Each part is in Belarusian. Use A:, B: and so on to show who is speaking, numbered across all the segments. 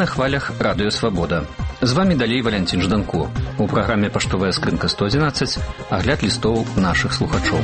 A: на хвалях Радыё Свабода. З вами далей Валянцін Жданко. У праграме «Паштовая скрынка 111» агляд лістоў нашых слухачоў.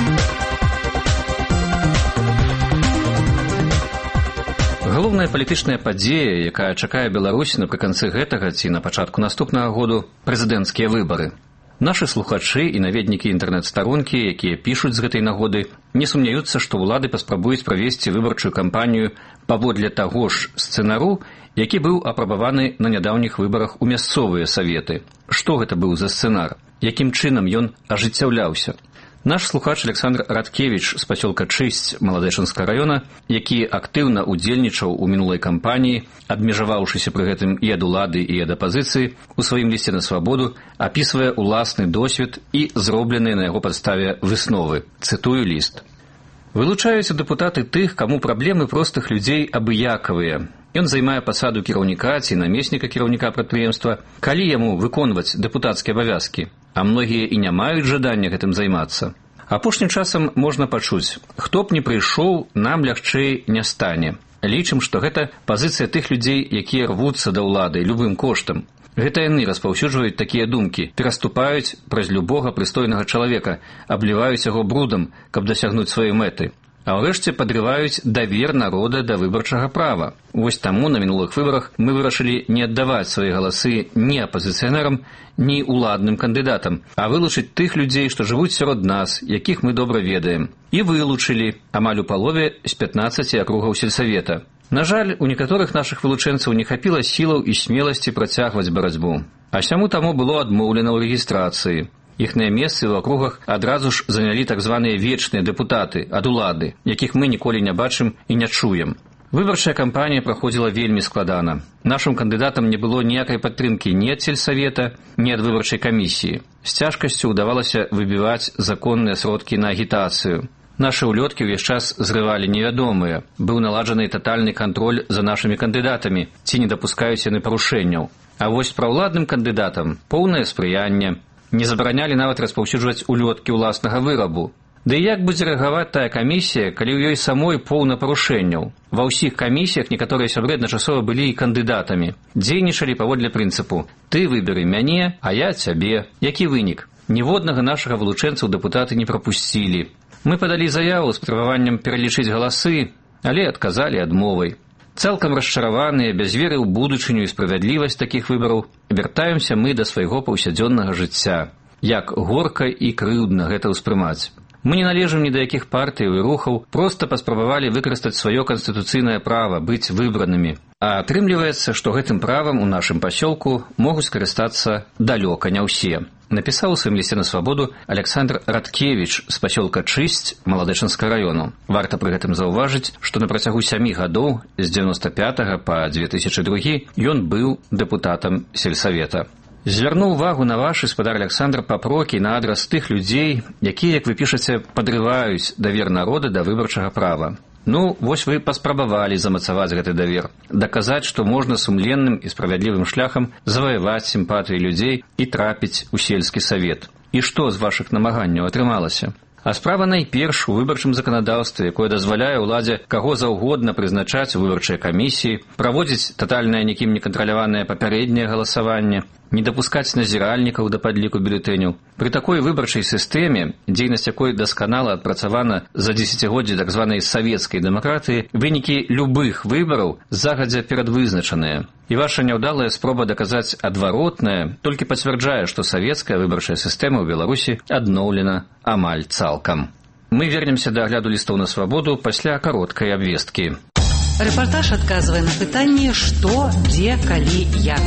A: Галоўная палітычная падзея, якая чакае Беларусь напрыканцы гэтага ці на пачатку наступнага году – прэзідэнцкія выбары. Нашы слухачы і наведнікі інтэрнэт-старонкі, якія пішуць з гэтай нагоды, не сумняюцца, што ўлады паспрабуюць правесці выбарчую кампанію паводле таго ж сцэнару, які быў апрабаваны на нядаўніх выбарах у мясцовыя саветы. Што гэта быў за сцэнар? Якім чынам ён ажыццяўляўся? Наш слухач Александр Радкевич з пасёлка Чысць Маладэчынскага раёна, які актыўна ўдзельнічаў у мінулай кампаніі, абмежаваўшыся пры гэтым і ад улады, і ад апазіцыі, у сваім лісце на свабоду апісвае ўласны досвед і зробленыя на яго падставе высновы. Цытую ліст. Вылучаюцца дэпутаты тых, каму праблемы простых людзей абыякавыя. Ён займае пасаду кіраўніка ці намесніка кіраўніка прадпрыемства, калі яму выконваць дэпутацкія абавязкі, а многія і не маюць жадання гэтым займацца. Апошнім часам можна пачуць, хто б не прыйшоў, нам лягчэй не стане. Лічым, што гэта пазіцыя тых людзей, якія рвуцца да ўлады любым коштам. Гэта яны распаўсюджваюць такія думкі, пераступаюць праз любога прыстойнага чалавека, абліваюць яго брудам, каб дасягнуць сваёй мэты. А ўрэшце падрываюць давер народа да выбарчага права. Вось таму на мінулых выбарах мы вырашылі не аддаваць свае галасы ні апазіцыянерам, ні ўладным кандыдатам, а вылучыць тых людзей, што жывуць сярод нас, якіх мы добра ведаем. І вылучылі амаль у палове з 15 акругаў сельсавета. На жаль, у некаторых нашых вылучэнцаў не хапіла сілаў і смеласці працягваць барацьбу. А сяму таму было адмоўлена ў рэгістрацыі. Іхныя месцы ў акругах адразу ж занялі так званыя вечныя дэпутаты ад улады, якіх мы ніколі не бачым і не чуем. Выбарчая кампанія праходзіла вельмі складана. Нашым кандыдатам не было ніякай падтрымкі ні ад сельсавета, ні ад выбарчай камісіі. З цяжкасцю ўдавалася выбіваць законныя сродкі на агітацыю. Нашы ўлёткі ўвесь час зрывалі невядомыя. Быў наладжаны татальны кантроль за нашымі кандыдатамі, ці не дапускаюць яны парушэнняў. А вось праўладным кандыдатам поўнае спрыянне. Не забаранялі нават распаўсюджваць улёткі ўласнага вырабу. Да і як будзе рэагаваць тая камісія, калі ў ёй самой поўна парушэнняў? Ва ўсіх камісіях некаторыя сябры адначасова былі і кандыдатамі. Дзейнічалі паводле прынцыпу «ты выберы мяне, а я цябе». Які вынік? Ніводнага нашага вылучэнца ў дэпутаты не прапусцілі. Мы падалі заяву з патрабаваннем пералічыць галасы, але адказалі адмовай. Цалкам расчараваныя, без веры ў будучыню і справядлівасць такіх выбараў, вяртаемся мы да свайго паўсядзённага жыцця. Як горка і крыўдна гэта ўспрымаць. Мы не належым ні да якіх партыяў і рухаў, проста паспрабавалі выкарыстаць сваё канстытуцыйнае права быць выбранымі. А атрымліваецца, што гэтым правам у нашым пасёлку могуць скарыстацца далёка не ўсе. Напісаў у сваім лісце на свабоду Александр Радкевич з пасёлка Чысць Маладэчынскага раёну. Варта пры гэтым заўважыць, што на працягу 7 гадоў, з 95 па 2002, ён быў дэпутатам сельсавета. Звярнуў увагу на вашы, спадар Александр, папрокі на адрас тых людзей, якія, як вы пішаце, падрываюць давер народа да выбарчага права. Ну, вось вы паспрабавалі замацаваць гэты давер, даказаць, што можна сумленным і справядлівым шляхам заваяваць сімпатыі людзей і трапіць у сельскі савет. І што з вашых намаганняў атрымалася? А справа найперш у выбарчым заканадаўстве, якое дазваляе ўладзе каго заўгодна прызначаць у выбарчыя камісіі, праводзіць татальнае нікім не кантраляванае папярэдняе галасаванне, не дапускаць назіральнікаў да падліку бюлетэняў. Пры такой выбарчай сістэме, дзейнасць якой дасканала адпрацавана за дзесяцігоддзі так званай савецкай дэмакратыі, вынікі любых выбараў загадзя перадвызначаныя. І ваша няўдалая спроба даказаць адваротнае толькі пацвярджае, што савецкая выбарчая сістэма ў Беларусі адноўлена амаль цалкам. Мы вернемся да агляду лістоў на свабоду пасля кароткай абвесткі.
B: Рэпартаж адказвае на пытанне «што, дзе, калі, як».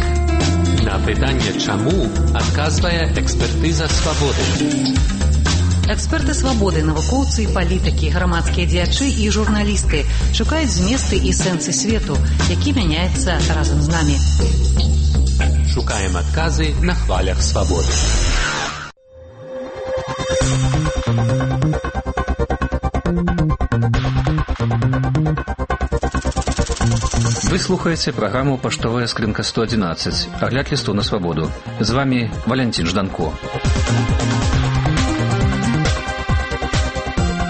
C: На пытанне «чаму» адказвае экспертыза свабоды.
B: Эксперты свабоды, навукоўцы і палітыкі, грамадскія дзеячы і журналісты шукаюць зместы і сэнсы свету, які мяняецца разам з намі.
C: Шукаем адказы на хвалях свабоды.
A: Вы слухаеце праграму «Паштовая скрынка 111», агляд лісту на свабоду. З вами Валянцін Жданко.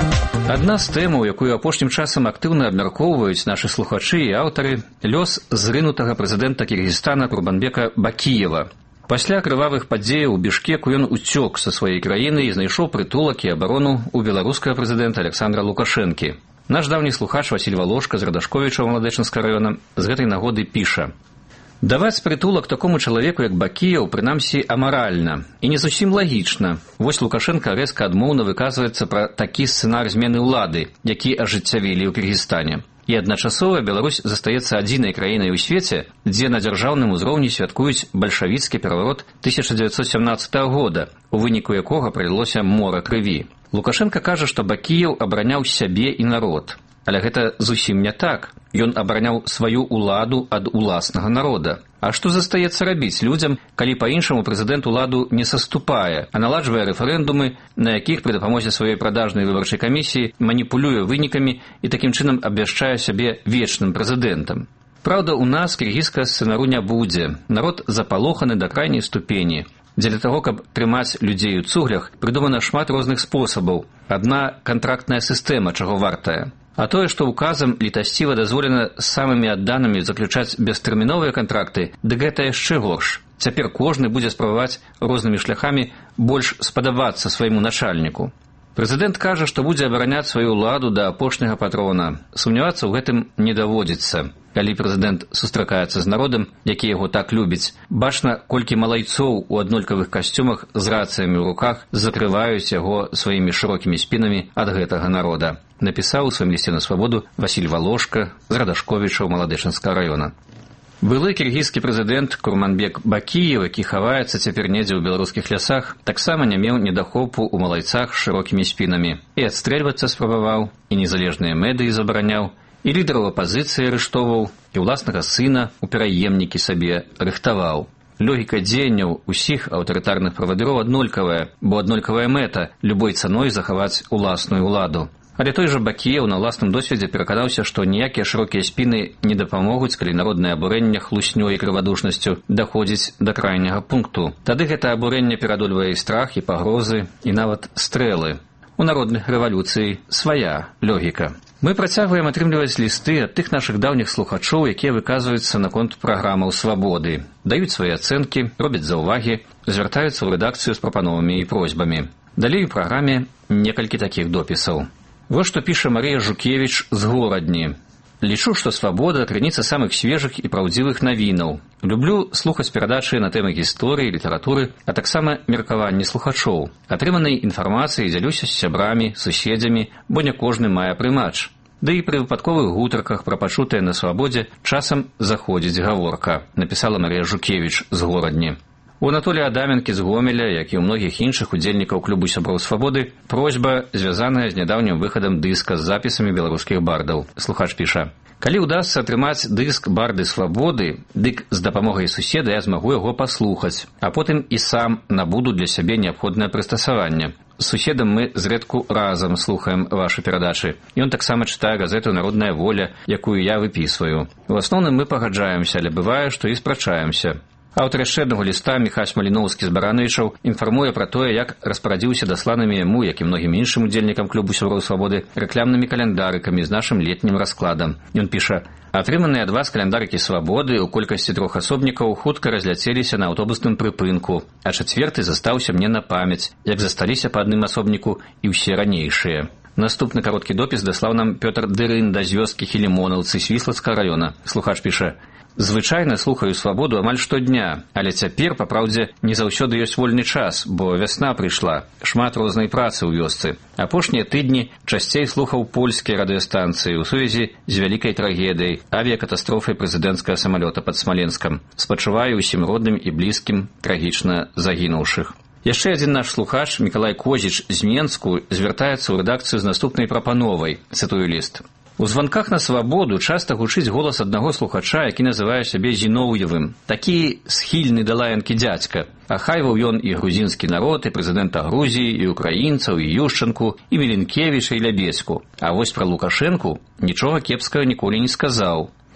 A: Адна з тэмаў, якую апошнім часам актыўна абмяркоўваюць нашы слухачы і аўтары, лёс зрынутага прэзідэнта Кіргізстана Курманбека Бакіева. Пасля крывавых падзеяў у Бішкеку ён уцёк са сваёй краіны і знайшоў прытулак і абарону ў беларускага прэзідэнта Александра Лукашэнкі. Наш даўні слухач Васіль Валошка з Радашковіча Маладэчынскага раёна з гэтай нагоды піша: «Даваць прытулак такому чалавеку, як Бакіеў, прынамсі амаральна і не зусім лагічна. Вось Лукашенка рэзка адмоўна выказваецца пра такі сцэнар змены ўлады, які ажыццявілі ў Кіргізстане. І адначасова Беларусь застаецца адзінай краінай у свеце, дзе на дзяржаўным узроўні святкуюць бальшавіцкі пераварот 1917 года, у выніку якога пралілося мора крыві. Лукашенка кажа, што Бакіеў абараняў сябе і народ. Але гэта зусім не так. Ён абараняў сваю ўладу ад уласнага народа. А што застаецца рабіць людзям, калі па-іншаму прэзідэнт уладу не саступае, а наладжвае рэферэндумы, на якіх пры дапамозе сваёй прадажнай выбарчай камісіі маніпулюе вынікамі і такім чынам абвяшчае сябе вечным прэзідэнтам? Праўда, у нас кіргізскага сцэнару не будзе. Народ запалоханы да крайняй ступені. Дзеля таго, каб трымаць людзей у цуглях, прыдумана шмат розных спосабаў. Адна кантрактная сістэма, чаго вартая. А тое, што указам літасціва дазволена з самымі адданымі заключаць бестэрміновыя кантракты, дык гэта яшчэ горш. Цяпер кожны будзе спрабаваць рознымі шляхамі больш спадабацца свайму начальніку. Прэзідэнт кажа, што будзе абараняць сваю ўладу да апошняга патрона. Сумнявацца ў гэтым не даводзіцца. Калі прэзідэнт сустракаецца з народам, які яго так любіць, бачна, колькі малайцоў у аднолькавых касцюмах з рацыямі ў руках закрываюць яго сваімі шырокімі спінамі ад гэтага народа. Напісаў у сваім лісце на свабоду Васіль Валошка з Радашковіча Маладэчынскага раёна. Былы кіргізскі прэзідэнт Курманбек Бакіеў, які хаваецца цяпер недзе ў беларускіх лясах, таксама не меў недахопу ў малайцах з шырокімі спінамі. І адстрэльвацца спрабаваў, і незалежныя медыі забараняў, і лідараў апазіцыі арыштоўваў, і ўласнага сына ў пераемнікі сабе рыхтаваў. Логіка дзеянняў усіх аўтарытарных правадыроў аднолькавая, бо аднолькавая мэта любой цаной захаваць уласную ўладу. Але той жа Бакіеў на ўласным досведзе пераканаўся, што ніякія шырокія спіны не дапамогуць, калі народнае абурэнне хлуснёй і крывадушнасцю даходзіць да крайняга пункту. Тады гэта абурэнне перадольвае і страх, і пагрозы, і нават стрэлы. У народных рэвалюцый свая логіка. Мы працягваем атрымліваць лісты ад тых нашых даўніх слухачоў, якія выказваюцца наконт праграмаў свабоды, даюць свае ацэнкі, робяць заўвагі, звяртаюцца ў рэдакцыю з прапановамі і просьбамі. Далей у праграме некалькі такіх допісаў. Вот што піша Марыя Жукевіч з Горадні. Лічу, што свабода – крыніца самых свежых і праўдзівых навінаў. Люблю слухаць перадачы на тэмы гісторыі, літаратуры, а таксама меркаванні слухачоў. Атрыманай інфармацыяй дзялюся з сябрамі, суседзямі, бо не кожны мае прымач. Да і пры выпадковых гутарках пра пачутае на свабодзе часам заходзіць гаворка, напісала Марія Жукевіч з Горадні. У Анатолія Адаменкі з Гомеля, як і ў многіх іншых удзельнікаў клубу сяброў свабоды, просьба, звязаная з нядаўнім выхадам дыска з запісамі беларускіх бардаў. Слухач піша: «Калі ўдасца атрымаць дыск «Барды свабоды», дык з дапамогай суседа я змагу яго паслухаць, а потым і сам набуду для сябе неабходнае прыстасаванне. З суседам мы зрэдку разам слухаем вашы перадачы. Ён таксама чытае газету «Народная воля», якую я выпісваю. У асноўным мы пагаджаемся, але бывае, што і спрачаемся». Аўтар яшчэ аднаго ліста Міхась Маліноўскі з Барановічаў інфармуе пра тое, як распарадзіўся дасланымі яму, як і многім іншым удзельнікам клубу сяброў свабоды, рэклямнымі календарыкамі з нашым летнім раскладам. Ён піша: «Атрыманыя ад вас календарыкі свабоды ў колькасці 3 асобнікаў хутка разляцеліся на аўтобусным прыпынку, а 4 застаўся мне на памяць, як засталіся па адным асобніку і ўсе ранейшыя». Наступны кароткі допіс даслаў нам Пётр Дырында з вёскі Хілімонаўцы Свіслацкага раёна. Слухач піша: «Звычайна слухаю свабоду амаль штодня, але цяпер, па праўдзе, не заўсёды ёсць вольны час, бо вясна прыйшла, шмат рознай працы ў вёсцы. Апошнія тыдні часцей слухаў польскія радыёстанцыі ў сувязі з вялікай трагедыяй, авіякатастрофай прэзідэнцкага самалёта пад Смаленскам. Спачуваю ўсім родным і блізкім трагічна загінуўшых». Яшчэ адзін наш слухач, Мікалай Козіч з Менску, звяртаецца ў рэдакцыю з наступнай прапановай, цытую ліст. У званках на свабоду часта гучыць голас аднаго слухача, які называе сябе Зіноўевым. Такі схільны да лаянкі дзядзька. Ахайваў ён і грузінскі народ, і прэзідэнта Грузіі, і украінцаў, і Юшчанку, і Міленкевіча, і Лябецьку. А вось пра Лукашэнку нічога кепскага ніколі не сказаў.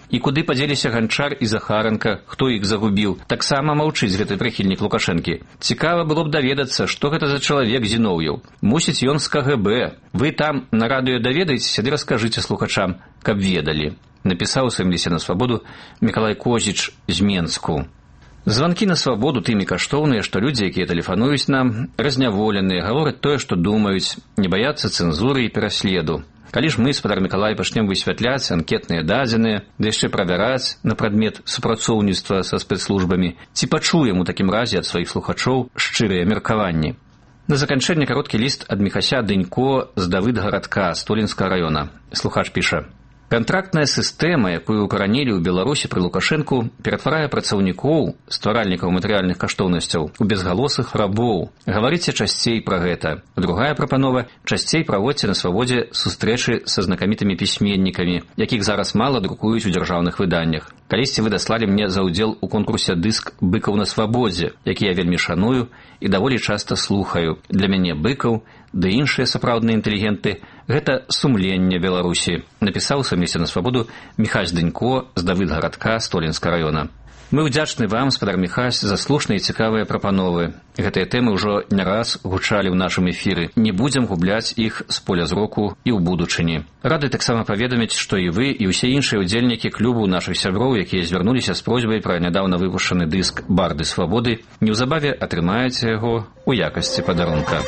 A: І куды падзеліся Ганчар і Захаранка, хто іх загубіў, таксама маўчыць гэты прыхільнік Лукашэнкі. Цікава было б даведацца, што гэта за чалавек Зіноўеў. Мусіць, ён з КГБ. Вы там на радыё даведаецеся, ды раскажыце слухачам, каб ведалі. Напісаў у сваім лісце на свабоду Мікалай Козіч з Менску. Званкі на свабоду тымі каштоўныя, што людзі, якія тэлефануюць нам, разняволеныя, гавораць тое, што думаюць, не баяцца цэнзуры і пераследу. Калі ж мы, спадар Мікалай, пачнем высвятляць анкетныя дадзеныя, ды яшчэ правяраць на прадмет супрацоўніцтва са спецслужбамі, ці пачуем у такім разе ад сваіх слухачоў шчырыя меркаванні. На заканчэнне кароткі ліст ад Міхася Дынько з Давыдгарадка Столінскага раёна. Слухач піша: «Кантрактная сістэма, якую укаранілі ў Беларусі пры Лукашэнку, ператварае працаўнікоў, стваральнікаў матэрыяльных каштоўнасцяў, у безгалосых рабоў. Гаварыце часцей пра гэта. Другая прапанова – часцей праводзьце на свабодзе сустрэчы са знакамітымі пісьменнікамі, якіх зараз мала друкуюць у дзяржаўных выданнях. Калісьці вы даслалі мне за ўдзел у конкурсе дыск «Быкаў на свабодзе», які я вельмі шаную і даволі часта слухаю. Для мяне Быкаў, ды іншыя сапраўдныя інтэлігенты – гэта сумленне Беларусі», напісаў у сваім лісце на свабоду Міхась Дынько з Давыдгарадка Столінскага раёна. Мы ўдзячны вам, спадар Міхась, за слушныя і цікавыя прапановы. Гэтыя тэмы ўжо не раз гучалі ў нашым эфіры. Не будзем губляць іх з поля зроку і ў будучыні. Рады таксама паведаміць, што і вы, і ўсе іншыя ўдзельнікі клубу нашых сяброў, якія звярнуліся з просьбай пра нядаўна выпушчаны дыск «Барды свабоды», неўзабаве атрымаеце яго ў якасці падарунка.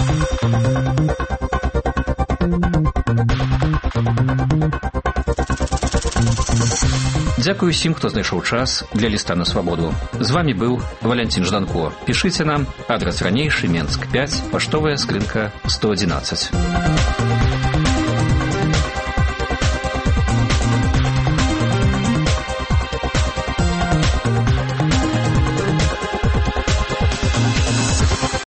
A: Дзякую усім, хто знайшоў час для ліста на свабоду. З вами быў Валянцін Жданко. Пішыце нам, адрас ранейшы, Менск 5, паштовая скрынка 111.